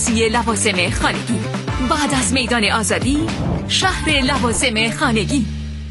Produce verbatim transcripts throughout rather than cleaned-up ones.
تخصصی لوازم خانگی. بعد از میدان آزادی، شهر لوازم خانگی.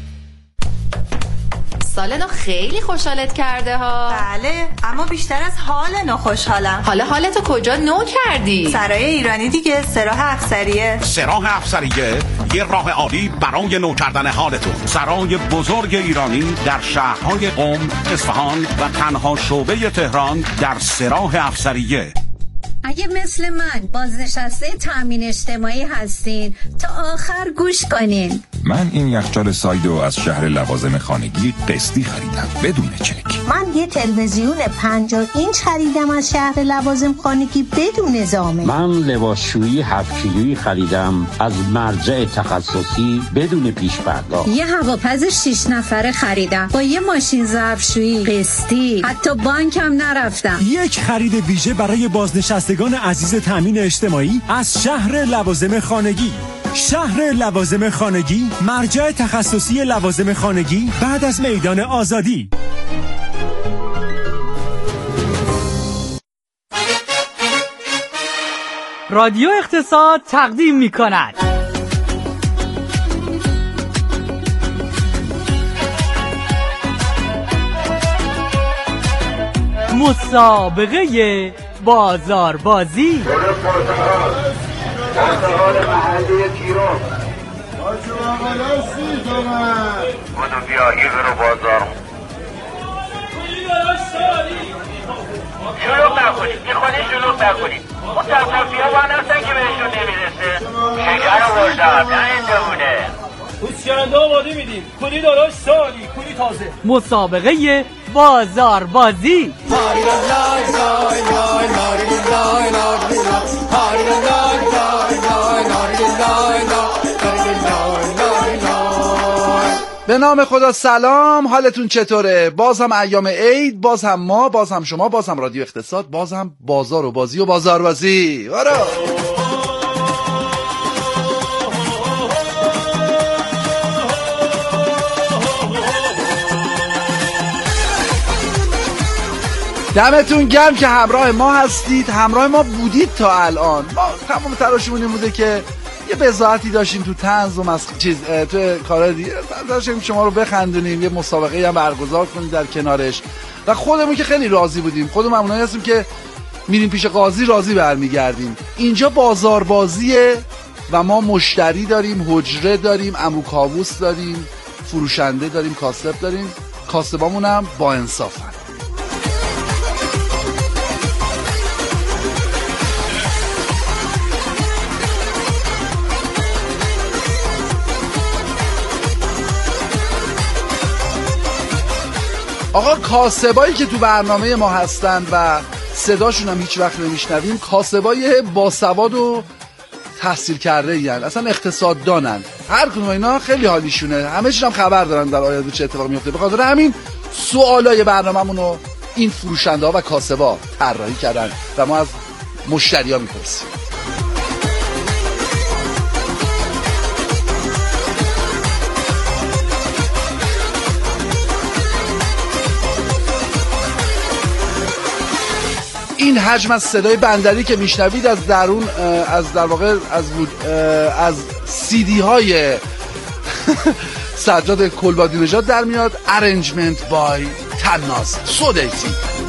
سال نو خیلی خوشحالت کرده ها. بله، اما بیشتر از حال نو خوشحالم. حالا حالتو کجا نو کردی؟ سرای ایرانی دیگه، سراح افسریه. سراح افسریه یه راه عالی برای نو کردن حالتون. سرای بزرگ ایرانی در شهرهای قم، اصفهان و تنها شعبه تهران در سراح افسریه. اگه مثل من بازنشسته تامین اجتماعی هستین تا آخر گوش کنین. من این یخچال سایدو از شهر لوازم خانگی قسطی خریدم بدون چک. من یه تلویزیون پنجاه اینچ خریدم از شهر لوازم خانگی بدون نظامه. من لباسشویی هفت کیلویی خریدم از مرجع تخصصی بدون پیش پرداخت. یه هواپز شش نفره خریدم با یه ماشین ظرفشویی قسطی، حتی بانک هم نرفتم. یک خرید ویژه برای بازنشستگان عزیز تامین اجتماعی از شهر لوازم خانگی. شهر لوازم خانگی، مرجع تخصصی لوازم خانگی بعد از میدان آزادی. رادیو اقتصاد تقدیم می کند مسابقه بازاربازی. پرتقال محله تیران بودو بیا ایغ رو بازار شلوغ نکنید، بی خودی شلوغ نکنید. اون تفرفی ها با نفتن که بهشون نمیرسه. شکر رو بردم نه این دمونه بوسکنده آماده میدیم. کولی داراش سالی، کولی تازه. مسابقه بازاربازی. به نام خدا سلام، حالتون چطوره؟ باز هم ایام عید، باز هم ما، باز هم شما، باز هم رادیو اقتصاد، باز هم بازار و بازی و بازاربازی. برو دمتون گرم که همراه ما هستید، همراه ما بودید تا الان. ما تمام تلاشمون این بوده که یه بضاعتی داشتیم تو طنز و مس... چیز تو کارا دیگه، داشتیم شما رو بخندونیم، یه مسابقه هم برگزار کنیم در کنارش و خودمون که خیلی راضی بودیم. خودمون اونایی هستیم که میریم پیش قاضی راضی برمیگردیم. اینجا بازاربازیه و ما مشتری داریم، حجره داریم، عمو کاووس داریم، فروشنده داریم، کاسب داریم. کاسبامون هم با انصافن. آقا کاسبایی که تو برنامه ما هستن و صداشون هم هیچ وقت نمیشنویم، کاسبای باسواد و تحصیل کرده این، اصلا اقتصاد دانن. هر کدوم اینا خیلی حالیشونه، همه چیز هم خبر دارن در آینده چه اتفاقی میفته. به خاطر همین سوالای برنامه‌مون رو این فروشنده ها و کاسبا طراحی کردن و ما از مشتری ها میپرسیم. این حجم از صدای بندری که میشنوید از درون، از در واقع از از سیدی های سجاد کلبادی نژاد در میاد. ارنجمنت بای تناز سودیتی.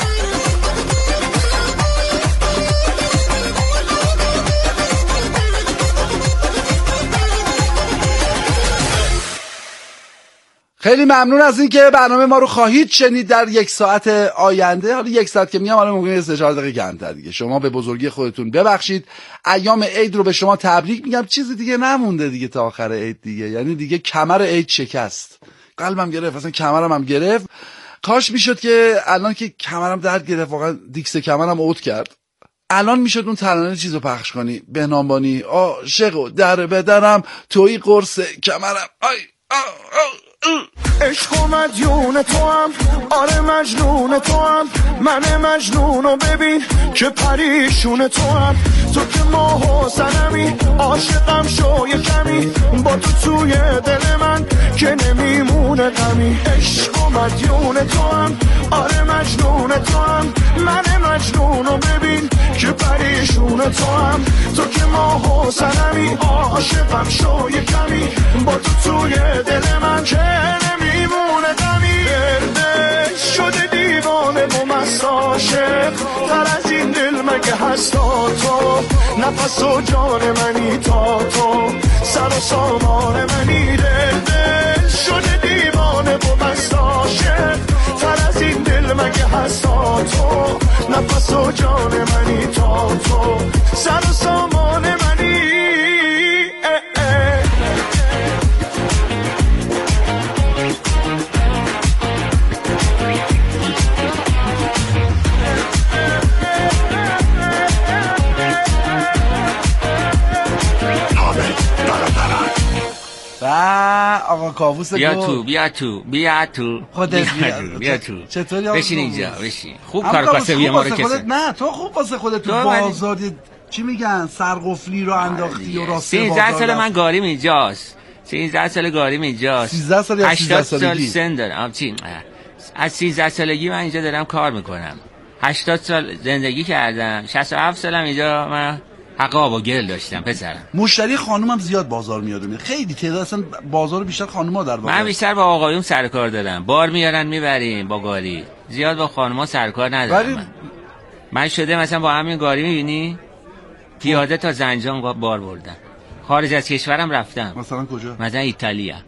خیلی ممنون از این که برنامه ما رو خواهید شنید در یک ساعت آینده. حالا یک ساعت که میگم، حالا ممکنه سه چهار دقیقه کمتر دیگه. شما به بزرگی خودتون ببخشید. ایام عید رو به شما تبریک میگم. چیزی دیگه نمونده دیگه تا آخر عید دیگه، یعنی دیگه کمر عید شکست. قلبم گرفت، اصلا کمرم هم گرفت. کاش میشد که الان که کمرم درد گرفت، واقعا دیکس کمرم اوت کرد، الان میشد اون ترانه چیزو پخش کنی. بهنامبانی عاشق در بدرم توی قرص کمرم. آی آ عشق و مدیون تو هم، آره مجنون تو هم، من مجنونو ببین که پریشون تو هم. تو که ماه و سنمی کمی عاشقم شو یه کمی با تو توی دل من که نمیمونه غمی عشق و مدیون تو هم آره مجنون تو هم من مجنونو ببین که پریشون تو هم تو که ماه و سنمی عاشقم شو یه کمی با تو توی دل من که نمیمونه غمی درده شده دیوانه و مست عاشق تر از این دل مگه هستا تو نفس و جان منی تا تو سر و سامان منی درده شده دیوانه و مست عاشق تر از این دل مگه هستا تو نفس و جان منی تا تو سر و سامان منی اه اه. و آقا کاووس بیا تو بیا تو بیا تو خودت بیا تو بیا تو چطوری بشین اینجا بشین خوب کار کاسبی ما رو کسه نه تو خوب واسه خودت تو بازار چی میگن سرقفلی رو انداختی و راسته بازار سیزده سال من گاریم اینجاست سیزده سال گاریم اینجاست سیزده سال یا سیزده سالگی سال سن دارم چی از سیزده سالگی من اینجا دارم کار میکنم هشتاد سال زندگی کردم شصت و هفت سالم اینجا من حق آب و گل داشتم پسرم مشتری خانومم زیاد بازار میاد میاد خیلی تعداد اصلا بازار بیشتر خانوما در واقع من بیشتر با آقایون سر کار دارم بار میارن میبریم با گاری زیاد با خانوما سر کار ندارم من. من شده مثلا با همین گاری میبینی پیاده تا زنجان بار بردم خارج از کشورم رفتم مثلا کجا مثلا ایتالیا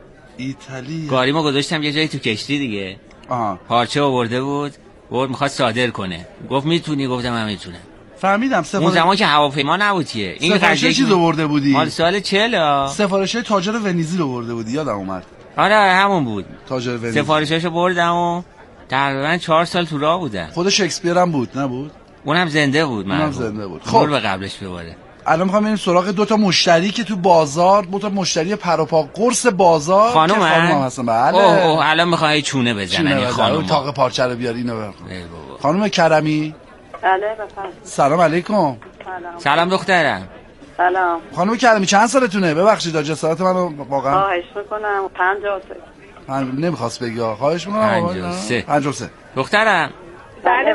ایتالیا گاریمو گذاشتم یه جایی تو کشتی دیگه آها پارچه آورده بود بود میخواد صادر کنه گفت میتونی گفتم من میتونم فهمیدم سفارش اون زمان که هواپیما نبود که این قضیه چیز آورده بودی مال سال چهل سفارش تاجر ونیزی رو آورده بودی یادم اومد آره همون بود تاجر ونیزی سفارشاشو بردم و تقریبا چهار سال تو راه بودم خود شکسپیر هم بود نبود اونم زنده بود اونم زنده بود خب به قبلش بباره الان میخوام بریم سراغ دو تا مشتری که تو بازار دو تا مشتری پروپا قرص بازار خانم خانم هستن بله اوه اوه الان میخوای چونه بزنن این خانم تاق پارچه رو بیاری اینو خانم کرمی بله بفرمایید سلام علیکم سلام سلام دخترم سلام خانم کرمی چند سالتونه ببخشید جسارت منو واقعا خواهش میکنم پنجاه و سه نمیخواست بگی خواهش میکنم پنجاه و سه پنجاه و سه دخترم بله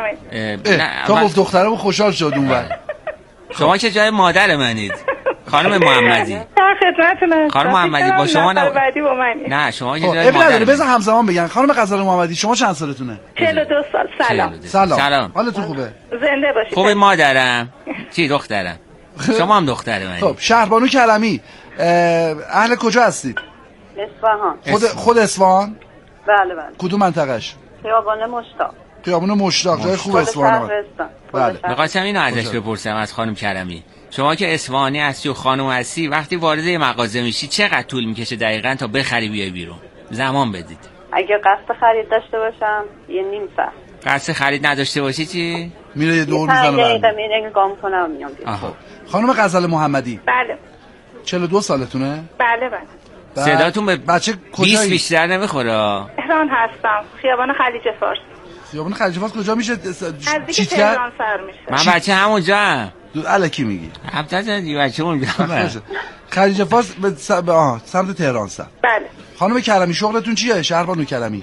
بفرمایید تو گفت دخترم خوشحال شد اونور شما که جای مادر منید خانم محمدی در خدمتتونم خانم محمدی با شما نه بعدی با منی نه شما که جای مادر بذار همزمان بگن خانم غزال محمدی شما چند سالتونه چهل و دو سال سلام سلام سلام حالتون خوبه زنده باشید خوبه مادرم چی دخترم شما هم دختر منی خب شهربانو کرمی اهل کجا هستید اصفهان خود خود اصفهان بله بله کدوم منطقهش خیابان مشتاق خیابان مشتاق جای خوب اصفهان بله می‌خواستم اینو ازش بپرسم از خانم کرمی شما که اصفهانی هستی و خانم هستی وقتی وارد یه مغازه میشی چقدر طول میکشه دقیقاً تا بخری بیای بیرون زمان بدید اگه قصد خرید داشته باشم یه نیم ساعت قصد خرید نداشته باشی چی میره یه دور میزنه یه دقیقه میره نگاه کنم میام خانم غزال محمدی بله چهل و دو سالتونه بله بله صداتون به بچه بیست بیشتر نمیخوره تهران هستم خیابان خلیج فارس خیابان خلیج فارس کجا میشه چیت تهران سر میشه من بچه همونجا هم الکی میگی هفته زدی بچه اون بیام خلیج فارس به آه سمت تهران سر بله خانم کرمی شغلتون چیه شهربانو کرمی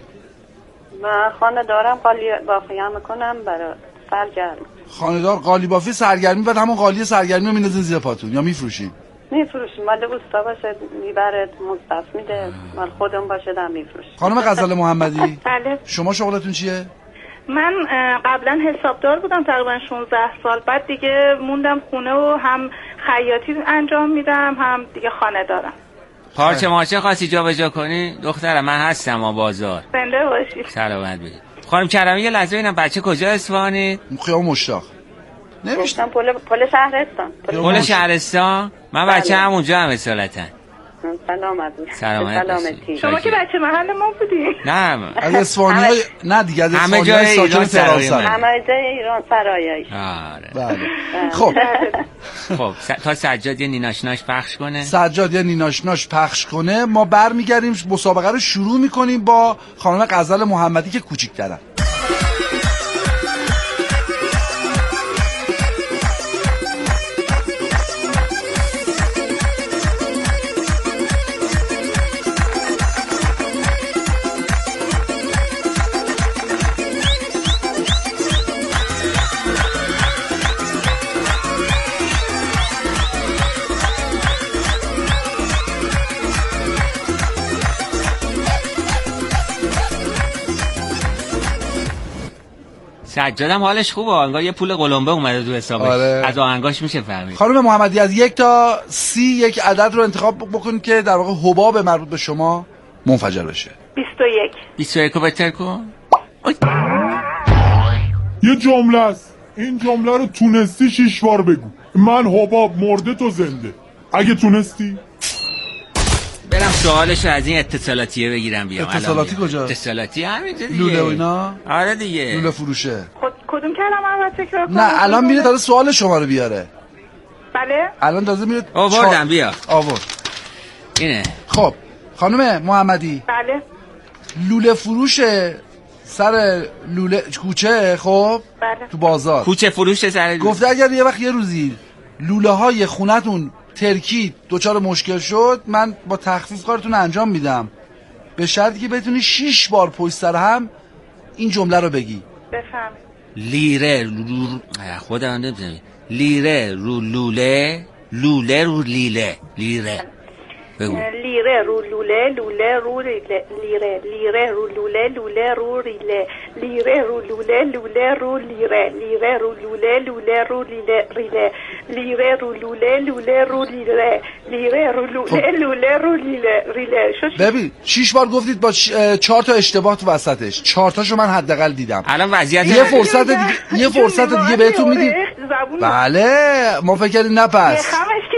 من خانه دارم قالی بافی هم میکنم برای سرگرمی خانه‌دار قالی بافی سرگرمی بعد همون قالی سرگرمی رو میندازین زیر پاتون یا میفروشین میفروشیم مال دوستا باشه میبره مصطف میده مال خودم باشه دم میفروشیم خانم غزال محمدی بله شما شغلتون چیه من قبلا حسابدار بودم تقریبا شانزده سال بعد دیگه موندم خونه و هم خیاطی انجام میدم هم دیگه خانه دارم پارچه مارچه خواستی جا به جا کنی دخترم من هستم آ بازار زنده باشی سلامت باشی خانم کرمی یه لحظه ببینم بچه کجا اصفهانی خیابون مشتاق نمیشتم پل پل شهرستان پل شهرستان من بچه همونجا هم اصالتا سلامت سلامتی شما که بچه محل ما بودی نه از اصفهانی نه دیگه از همه جای ایران سرای همه جای ایران سرایش آره بله خب خب تا سجاد یه نیناشناش پخش کنه سجاد یه نیناشناش پخش کنه ما برمیگردیم مسابقه رو شروع میکنیم با خانم غزال محمدی که کوچیک‌ترن سجادم حالش خوبه، انگار یه پول قلمبه اومده تو حسابش. آره. از آهنگاش میشه فهمید. خانم محمدی از یک تا سی یک عدد رو انتخاب بکنید که در واقع حباب مربوط به شما منفجر بشه. بیست و یک. بیست و یک رو بهتر کن. یه جمله است، این جمله رو تونستی شیش بار بگو. من حباب مرده تو زنده. اگه تونستی برم سوالشو از این اتصالاتیه بگیرم بیام. اتصالاتی کجا؟ اتصالاتی همینجا دیگه. لوله و اینا؟ آره دیگه. لوله فروشه. خود کدوم کلمه رو تکرار کنم؟ نه الان میره داره سوال شما رو بیاره. بله؟ الان تازه میره. آوردم بیا. آورد. اینه. خب خانم محمدی. بله. لوله فروشه سر لوله کوچه، خب بله. تو بازار کوچه فروشه سر لوله. گفته اگر یه وقت یه روزی لوله های خونتون ترکید دوچار مشکل شد، من با تخفیف کارتون انجام میدم، به شرطی که بتونی شیش بار پشت سر هم این جمله رو بگی. بفهم. لیره رو خودم نمی‌دونم. لیره رو لوله، لوله رو لیله، لیره. بگو. لیره رو لوله، لوله رو ریله، لیره، لیره رو لوله، لوله رو ریله، لیره رو لوله، لوله رو لیره، لیره رو لوله، لوله رو لیله، ریله، لیره رو لوله، لوله رو لیره، لیره رو لوله، لوله رو لیله، ریله. ببین شش بار گفتید با چهار تا اشتباه تو وسطش، چهار تاشو من حداقل دیدم. الان وضعیت یه فرصت دیگه، یه فرصت دیگه بهتون میدیم. بله ما فکر کردیم نپس.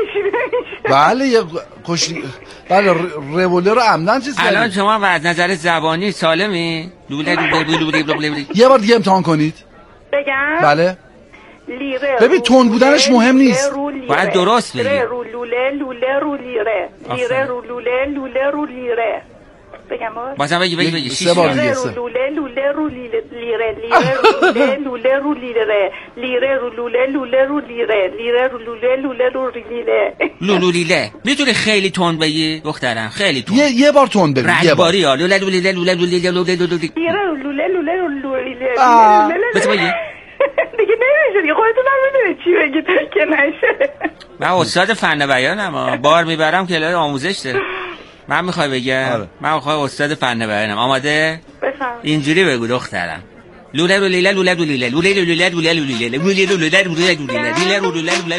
بله یه کشتی بله رولر رو عمدن چیز کردیم. الان شما از نظر زبانی سالمی؟ لوله لوله لوله لوله. یه بار دیگه امتحان کنید. بگم؟ بله. لیره. ببین تون بودنش مهم نیست. باید درست بگی. لیره رو لوله، لوله رو لیره. لیره رو لوله، لوله رو لیره. بگم باز؟ بازم بگی بگی بگی. سه بار دیگه. لیره رو لوله، لوله رو لیره. لیره رو لوله، لوله رو لیره. لیره رو لوله، لوله رو لیره. لیره رو لوله، لوله رو لیره. لولو لیله. میتونی خیلی تون بگی دخترم؟ خیلی تون. یه یه بار تون بگو. یه بار. ها لوله لوله لوله لوله لوله لوله. لیره رو لوله، لوله رو لیره. بس بگی. دیگه نمیشه دیگه، خودتون هم میدونید چی بگید که نشه. من استاد فن بیانم، بار میبرم کلاس آموزش داره. من میخوای بگم آره. من میخوای استاد فن بیانم. آماده؟ بفهم. اینجوری بگو دخترم. لوله لوله لوله لوله لوله لوله لوله لوله لوله لوله لوله لوله لوله لوله لوله لوله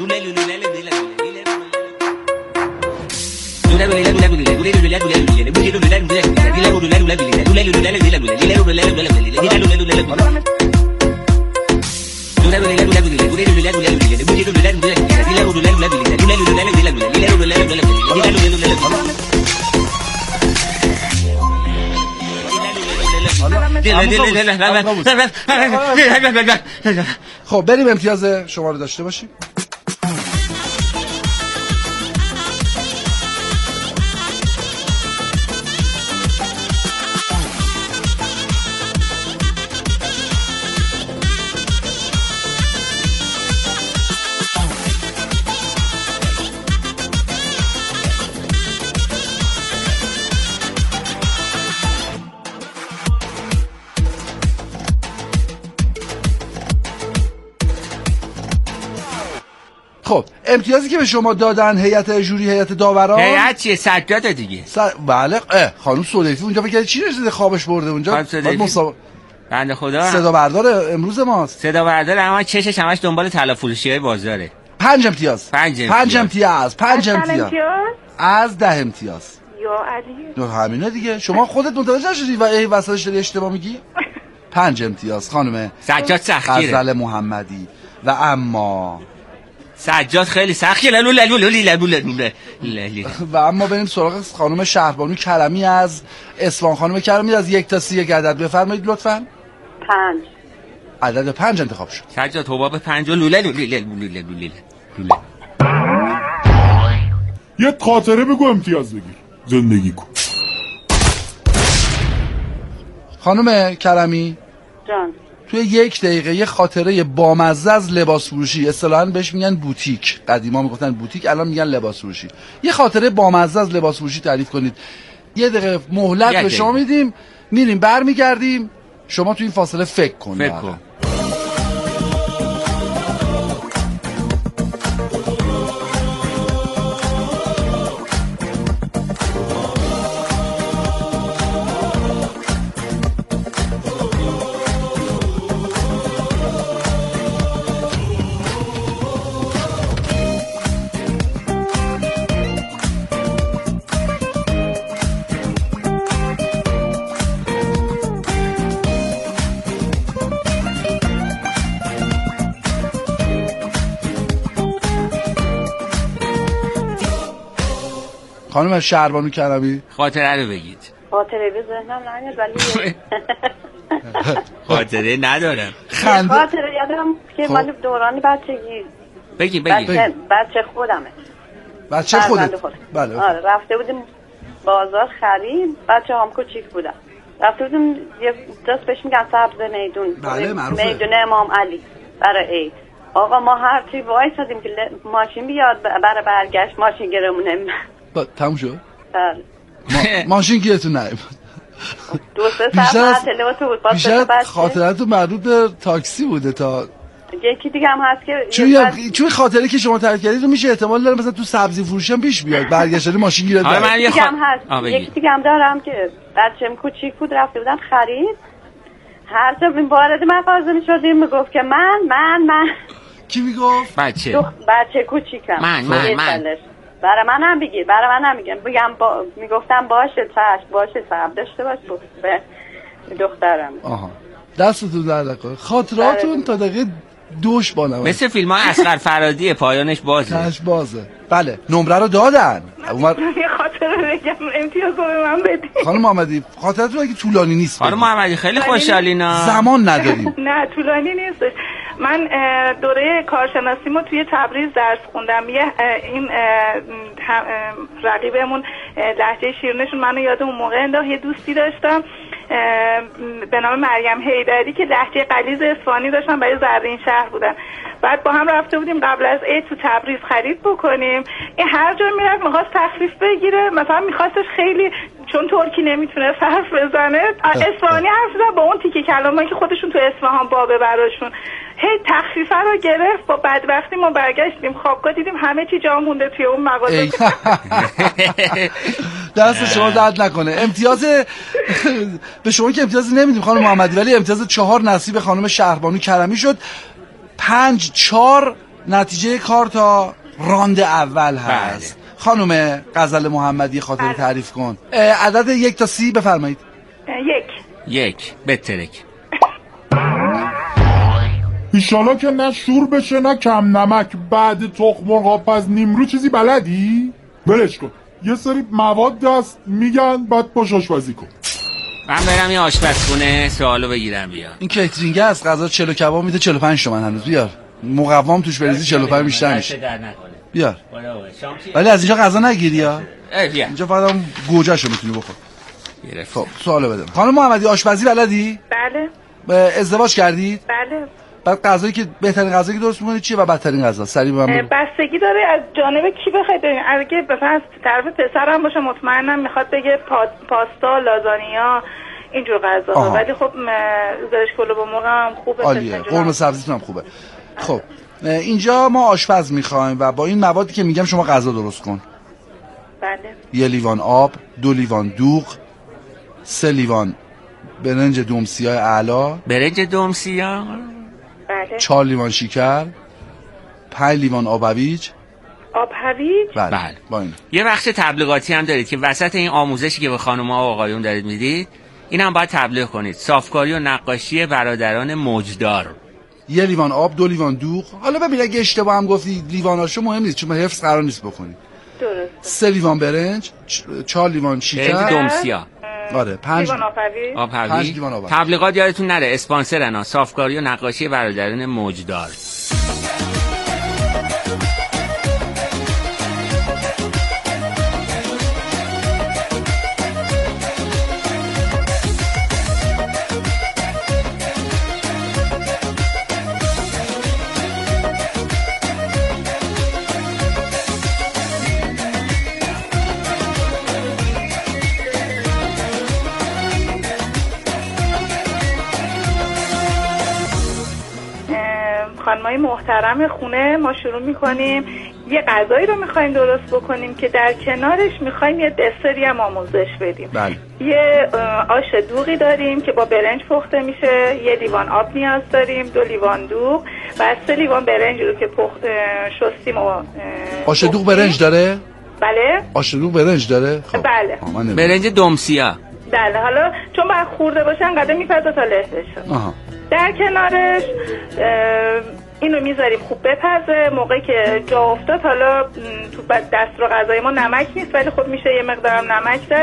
خب بریم امتیاز شما رو داشته باشیم. خب امتیازی که به شما دادن هیئت ژوری، هیئت داوران. هیئت چیه؟ سجاد دیگه. س... بله خانم سلیفی اونجا فکر چی رسیده خوابش برده اونجا. مسابقه بنده خدا صدا بردار امروز ماست. صدا بردار اما چشش همش دنبال طلا فروشیای بازاره. پنج امتیاز. پنج امتیاز. پنج امتیاز. پنج امتیاز. از ده امتیاز. یا علی. دو همینه دیگه. شما خودت متوجه شدی و ای وسطش داری اشتباه میگی؟ پنج امتیاز خانم سجاد سختگیره. غزل محمدی. و اما سجاد خیلی سختگیره. لوله لوله لوله لوله لوله. و اما بریم سراغ خانم شهربانو کرمی از اصفهان. خانم کرمی از یک تا سی یک عدد بفرمایید لطفاً. پنج. عدد پنج انتخاب شد. سجاد حباب پنج و لوله لوله لوله لوله لوله. یه خاطره بگو امتیاز بگیر. زندگی کن. خانم کرمی جان توی یک دقیقه یه خاطره بامزه از لباس فروشی، اصطلاحاً بهش میگن بوتیک، قدیما میگفتن بوتیک الان میگن لباس فروشی، یه خاطره بامزه از لباس فروشی تعریف کنید. یه دقیقه مهلت به شما میدیم، میریم برمیگردیم، شما تو این فاصله فکر کن. فکر کن. خانم شهربانو کرمی خاطره رو بگید. خاطره به ذهنم نمیاد ولی خاطره ندارم. خنده خاطره یادم که خب. من دوران بچگی بگی بگی بچه, بچه خودمه. بچه خودت؟ خود. بله. آره رفته بودیم بازار خرید، بچه هم کوچیک بودن. رفته بودیم یه جاست بهش میگن سبز میدون. بله معروفه. میدون امام علی برای عید. آقا ما هر چی وایسادیم که ماشین بیاد برای برگشت ماشین گرمونه. با تموم شد؟ بله. ما... ماشین گیرتون نیم. دو سه ساعت معطله و تو بود. بیشتر خاطراتو مربوط به تاکسی بوده تا یکی دیگه هم هست که چون بس... چون خاطره که شما تعریف کردید رو میشه احتمال داره مثلا تو سبزی فروشی هم پیش بیاد برگشتن ماشین گیرت. آره من یه خ... هم هست. یکی دیگه هم دارم که بچه‌م کوچیک بود رفته بودن خرید. هر جا وارد مغازه میشدیم میگفت که من من من کی میگفت؟ بچه دو... بچه کوچیکم من من من برای منم بگیر برای منم میگم بگم با... میگفتم باشه چشم باشه صبر داشته باش به دخترم. آها دستتون در نکنه. خاطراتون تا دقیقه دوش با نمید مثل فیلم های اصغر فرهادی پایانش بازه. تاش بازه. بله نمره رو دادن. عمر یه خاطره بگم امتیاز رو به من بدید. خانم محمدی خاطرتون اگه طولانی نیست. خانم محمدی خیلی خوشحالینا. زمان نداریم. نه طولانی نیست. من دوره کارشناسیمو توی تبریز درس خوندم. یه این رقیبمون لهجه شیرینشون منو یاد اون موقع انداخت. یه دوستی داشتم به نام مریم حیدری که لهجه غلیظ اصفهانی داشتن برای زرین شهر بودن. بعد با هم رفته بودیم قبل از عید تو تبریز خرید بکنیم. این هر جا میرفت میخواست تخفیف بگیره، مثلا میخواستش خیلی چون ترکی نمیتونه حرف بزنه اصفهانی حرف بزنه با اون تیکه کلامایی که خودشون تو اصفهان بابه براشون هی تخفیفه رو گرفت. با بدبختی ما برگشتیم خوابگاه دیدیم همه چی جا مونده توی اون مغازه. دست شما درد نکنه. امتیاز به شما که امتیاز نمیدیم خانم محمدی ولی امتیاز چهار نصیب خانم شهربانو کرمی شد. پنج چهار نتیجه کار تا راند اول هست. بله. خانم غزل محمدی خاطر بله. تعریف کن. عدد یک تا سی بفرمایید. یک یک بترک. ایشالا که نه شور بشه نه کم نمک. بعد تخم مرغ پس نیمرو چیزی بلدی؟ ولش کن. یه سری مواد هست میگن بعد باش آشپزی کن. من برم یه آشپزخونه سوالو بگیرم بیا. این کیترینگ است غذا چلو کباب میده چهل و پنج تومن هنوز. بیار مقوام توش بریزی چهل و پنج بیشتر میشه. بیار ولی از اینجا غذا نگیری ها. اینجا فقط هم گوجهشو میتونی بخور. خب سوالو بدم. خانم محمدی آشپزی بلدی؟ بله. ازدواج کردید؟ بله. بعد غذایی که بهترین غذایی که درست می‌کنید چیه و بدترین غذا؟ سریع به من بگو. بستگی داره از جانب کی بخواید. اگه مثلا از طرف پسرم باشه مطمئنم میخواد بگه پا... پاستا، لازانیا اینجور غذاها. ولی خب زرش کلو با مرغ هم خوبه. عالیه. قرمه سبزیتون هم خوبه. خب اینجا ما آشپز میخوایم و با این موادی که میگم شما غذا درست کن. بله. یه لیوان آب، دو لیوان دوغ، سه لیوان برنج دومسیاه اعلی. برنج دومسیاه؟ بله. چهار لیوان شکر، پنج لیوان آب هویج. آب هویج؟ بله. بله. با این. یه بخش تبلیغاتی هم دارید که وسط این آموزشی که به خانم‌ها و آقایون دارید میدید این هم باید تبلیغ کنید. صافکاری و نقاشی برادران موجدار. یه لیوان آب، دو لیوان دوغ. حالا ببین اگه اشتباه هم گفتی لیواناشو مهم نیست چون حفظ قرار نیست بکنید. درست. سه لیوان برنج، چهار لیوان شکر. برنج دومسیاه. آره پنج لیوان آب هویج. آب هویج. تبلیغات یادتون نره اسپانسرن. صافکاری و نقاشی برادران موجدار. خانمای محترم خونه ما شروع میکنیم یه غذایی رو میخوایم درست بکنیم که در کنارش میخوایم یه دسری هم آموزش بدیم. بله. یه آش دوغی داریم که با برنج پخته میشه. یه لیوان آب نیاز داریم، دو لیوان دوغ و سه لیوان برنج رو که پخت شستیم و آش دوغ برنج داره؟ بله. آش دوغ برنج داره؟ خب. بله. برنج دومسیاه. بله. حالا چون باید خورده باشه انقدر میپزه تا له بشه. آها. در کنارش اینو میذاریم خوب بپزه. موقعی که جا افتاد، حالا تو دستور غذای ما نمک نیست ولی خب میشه یه مقدارم نمک زد.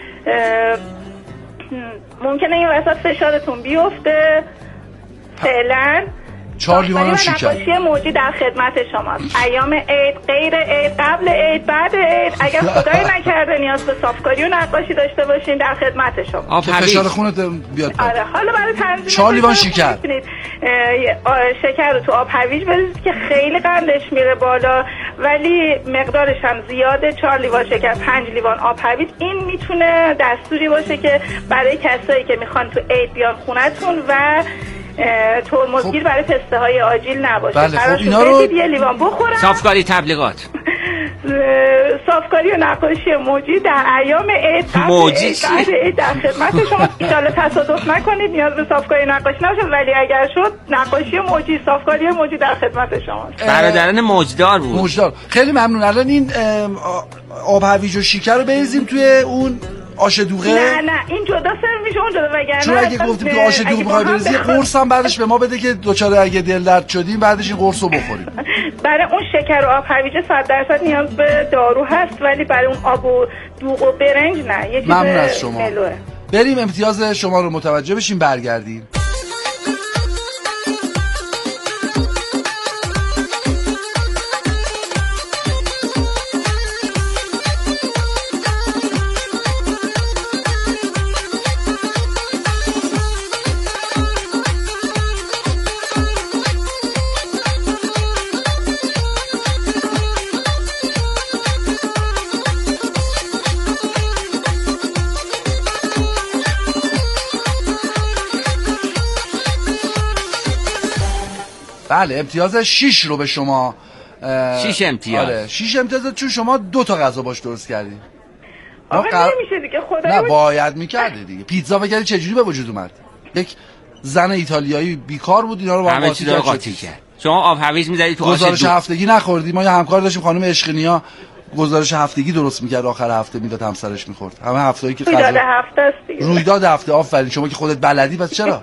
ممکنه این وسط فشارتون بیفته. فعلا چهار لیوان شکر. نقاشی موجی در خدمت شماست. ایام عید، غیر عید، قبل عید، بعد عید، اگر خدای نکرده نیاز به صافکاری و نقاشی داشته باشین در خدمت شما. که فشار خونت بیاد. آره، حالا برای تنظیم چهار لیوان شکر. شکر رو تو آب هویج بریزید که خیلی قندش میره بالا، ولی مقدارش هم زیاده. چهار لیوان شکر، پنج لیوان آب هویج. این میتونه دستوری باشه که برای کسایی که میخوان تو عید بیان خونتون و ترمزگیر خب. برای پسته های آجیل نباشه. بله خب اینا رو یه لیوان بخورن. صافکاری تبلیغات، صافکاری و نقاشی موجی در ایام عید، موجی عید در خدمت شما. ان شاء الله تصادف نکنید، نیاز به صافکاری نقاشی نباشه، ولی اگر شد نقاشی موجی، صافکاری موجی در خدمت شماست. برادران موجدار بود. موجدار. خیلی ممنون. الان این آب هویج و شکر رو بریزیم توی اون آش دوغه. نه نه این جدا سرو میشه، اون جدا وگرنه چون اگه گفتیم که آش دوغ می‌خوای بریزی، قرص هم بعدش به ما بده که دوچاره اگه دل درد شدیم بعدش این قرص رو بخوریم. برای اون شکر و آب هویج صد درصد نیاز به دارو هست، ولی برای اون آب و دوغ و برنج نه. یه چیز ممنون از شما. ملوه. بریم امتیاز شما رو متوجه بشیم، برگردیم. بله امتیاز شش رو به شما. شش امتیاز. آره شش امتیاز، چون شما دو تا غذا باش درست کردی. آقا قر... نمیشه دیگه خدایی. نه باید میکردی دیگه. پیتزا بگردی چجوری به وجود اومد؟ یک زن ایتالیایی بیکار بود اینا رو با هم قاطی کرد. قاطی کرد. شما آب هویج می‌ذارید تو آش دوغ. گزارش هفتگی نخوردی. ما یه همکار داشتیم خانم عشقینیا، گزارش هفتگی درست میکرد، آخر هفته میداد همسرش میخورد. همه هفتهایی که رویداد هفته است دیگه. رویداد هفته. آفرین، شما که خودت بلدی پس چرا؟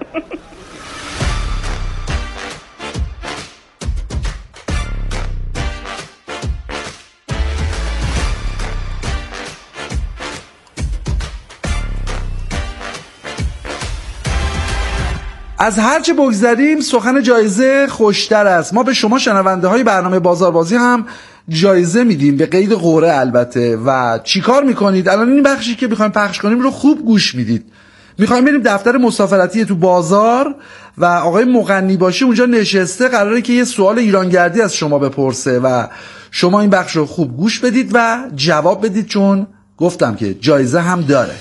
از هرچه بگذریم سخن جایزه خوشتر است. ما به شما شنونده های برنامه بازاربازی هم جایزه میدیم، به قید قوره البته. و چیکار میکنید؟ الان این بخشی که میخوایم پخش کنیم رو خوب گوش میدید. میخوایم بریم دفتر مسافرتی تو بازار و آقای مغنی باشه اونجا نشسته، قراره که یه سوال ایرانگردی از شما بپرسه و شما این بخش رو خوب گوش بدید و جواب بدید، چون گفتم که جایزه هم داره.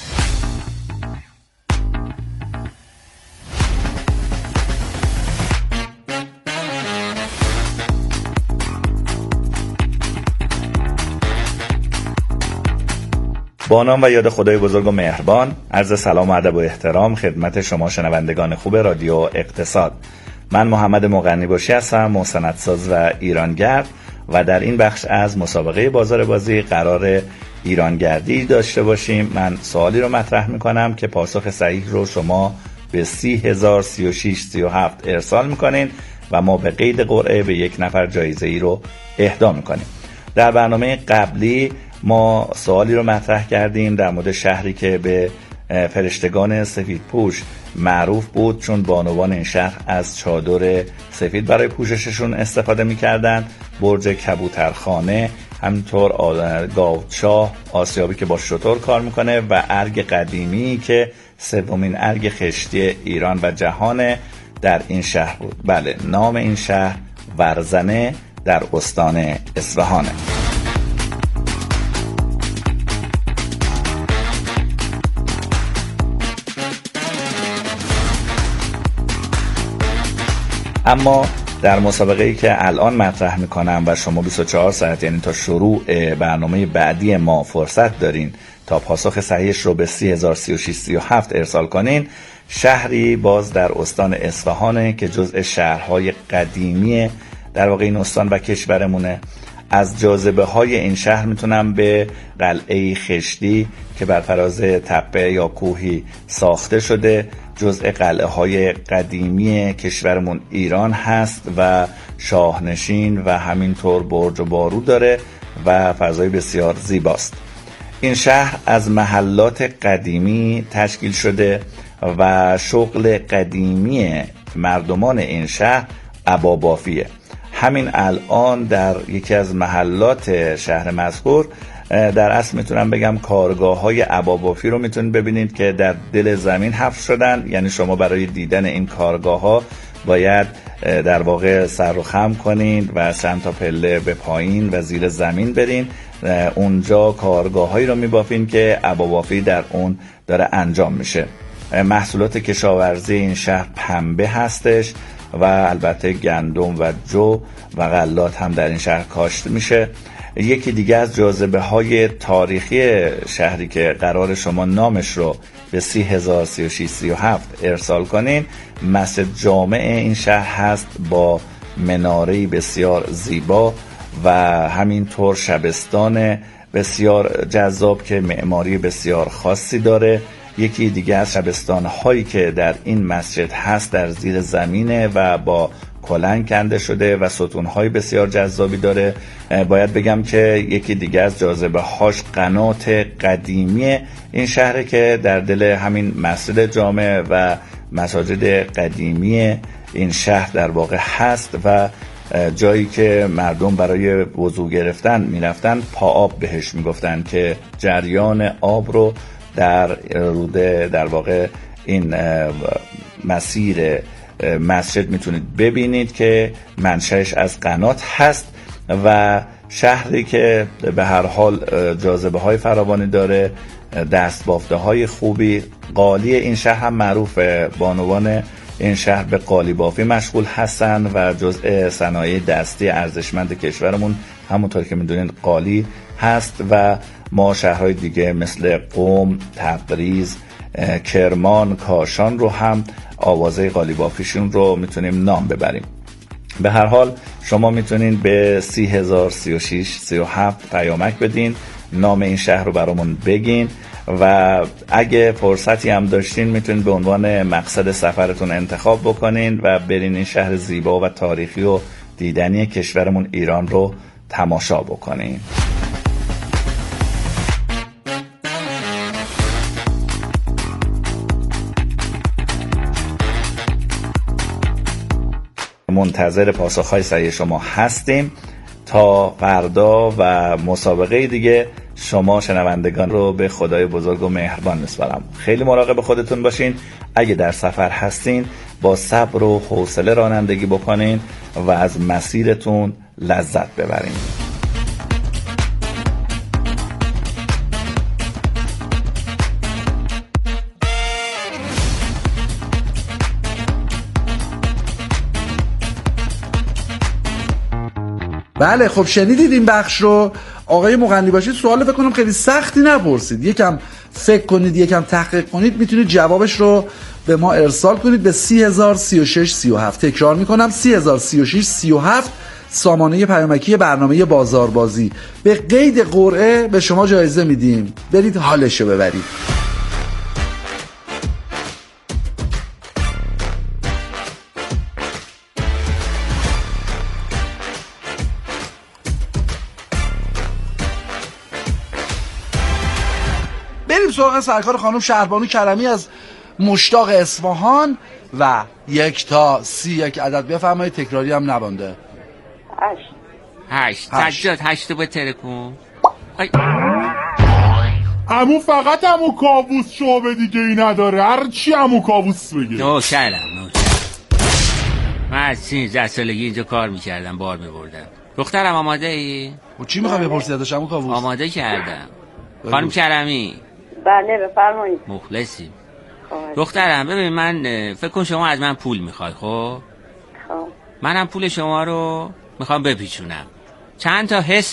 با نام و یاد خدای بزرگ و مهربان، عرض سلام و ادب و احترام خدمت شما شنوندگان خوب رادیو اقتصاد. من محمد مغنی باشی هستم، مستندساز و ایرانگرد، و در این بخش از مسابقه بازار بازی قرار ایرانگردی داشته باشیم. من سوالی رو مطرح میکنم که پاسخ صحیح رو شما به سی هزار سی و شش سی و هفت ارسال میکنین و ما به قید قرعه به یک نفر جایزه ای رو اهدا میکنیم. در برنامه قبلی ما سوالی رو مطرح کردیم در مورد شهری که به فرشتگان سفید پوش معروف بود، چون بانوان این شهر از چادر سفید برای پوشششون استفاده می‌کردن. برج کبوترخانه، همینطور گاوچاه آسیابی که با شتر کار میکنه و ارگ قدیمی که سومین ارگ خشتی ایران و جهان در این شهر بود. بله، نام این شهر ورزنه در استان اصفهانه. اما در مسابقه‌ای که الان مطرح میکنم و شما بیست و چهار ساعت یعنی تا شروع برنامه بعدی ما فرصت دارین تا پاسخ صحیحش رو به سی هزار سی و شش سی و هفت ارسال کنین، شهری باز در استان اصفهانه که جزء شهرهای قدیمی در واقع این استان و کشورمونه. از جاذبه های این شهر میتونم به قلعه خشتی که بر فراز تپه یا کوهی ساخته شده، جزء قلعه های قدیمی کشورمون ایران هست و شاهنشین و همینطور برج و بارو داره و فضای بسیار زیباست. این شهر از محلات قدیمی تشکیل شده و شغل قدیمی مردمان این شهر عبابافیه. همین الان در یکی از محلات شهر مذکور در اصل میتونم بگم کارگاه های عبابافی رو میتونید ببینید که در دل زمین حفر شدن. یعنی شما برای دیدن این کارگاه ها باید در واقع سر رو خم کنین و چند تا پله به پایین و زیر زمین برین. اونجا کارگاه هایی رو میبافین که عبابافی در اون داره انجام میشه. محصولات کشاورزی این شهر پنبه هستش و البته گندم و جو و غلات هم در این شهر کاشت میشه. یکی دیگه از جاذبه های تاریخی شهری که قرار شما نامش رو به سی هزار سی و شش سی و هفت ارسال کنین، مسجد جامع این شهر هست با مناره‌ای بسیار زیبا و همینطور شبستان بسیار جذاب که معماری بسیار خاصی داره. یکی دیگه از شبستان هایی که در این مسجد هست در زیر زمینه و با کلنگ کنده شده و ستون های بسیار جذابی داره. باید بگم که یکی دیگه از جاذبه هاش قنات قدیمی این شهره که در دل همین مسجد جامع و مساجد قدیمی این شهر در واقع هست و جایی که مردم برای وضو گرفتن میرفتن پا آب بهش میگفتن که جریان آب رو در روده در واقع این مسیر مسجد میتونید ببینید که منشأش از قنات هست و شهری که به هر حال جاذبه های فراوانی داره، دست بافته های خوبی. قالی این شهر هم معروفه، بانوان این شهر به قالی بافی مشغول هستن و جزء صنایع دستی ارزشمند کشورمون همونطور که میدونید قالی هست و ما شهرهای دیگه مثل قم، تبریز، کرمان، کاشان رو هم آوازه قالی بافیشون رو میتونیم نام ببریم. به هر حال شما میتونین به سی هزار سی و شش سی و هفت پیامک بدین، نام این شهر رو برامون بگین و اگه فرصتی هم داشتین میتونین به عنوان مقصد سفرتون انتخاب بکنین و برین این شهر زیبا و تاریخی و دیدنی کشورمون ایران رو تماشا بکنین. منتظر پاسخهای صحیح شما هستیم. تا فردا و مسابقه دیگه شما شنوندگان رو به خدای بزرگ و مهربان میسپارم. خیلی مراقب خودتون باشین. اگه در سفر هستین با صبر و حوصله رانندگی بکنین و از مسیرتون لذت ببرین. بله خب شنیدید این بخش رو. آقای مغنی باشید سوال فکر کنم خیلی سختی نپرسید، یکم فکر کنید، یکم تحقیق کنید، میتونید جوابش رو به ما ارسال کنید به سی هزار سی و شش سی و هفت. تکرار میکنم سی هزار سی و شش سی و هفت، سامانه پیامکی برنامه بازاربازی. به قید قرعه به شما جایزه میدیم، برید حالشو ببرید. بریم سراغ سرکار خانم شهربانو کرمی از مشتاق اصفهان و یک تا سی یک عدد بفرمایید، تکراری هم نبانده. هشت هشت سجاد هشت رو بترکون. عمو فقط عمو کاووس شعبه دیگه ای نداره، هر چی عمو کاووس بگه. نوکرم نوکرم من از سیزده سالگی اینجا کار میکردم، بار میبردم. دخترم آماده ای؟ و چی میخوای بپرسی ازش عمو کاووس؟ آماده کردم. خانم کرمی. بله بفرمایید. مخلصیم. دخترم ببین من فکر کن شما از من پول میخوای. خب خب منم پول شما رو میخوام بپیچونم. چند تا حس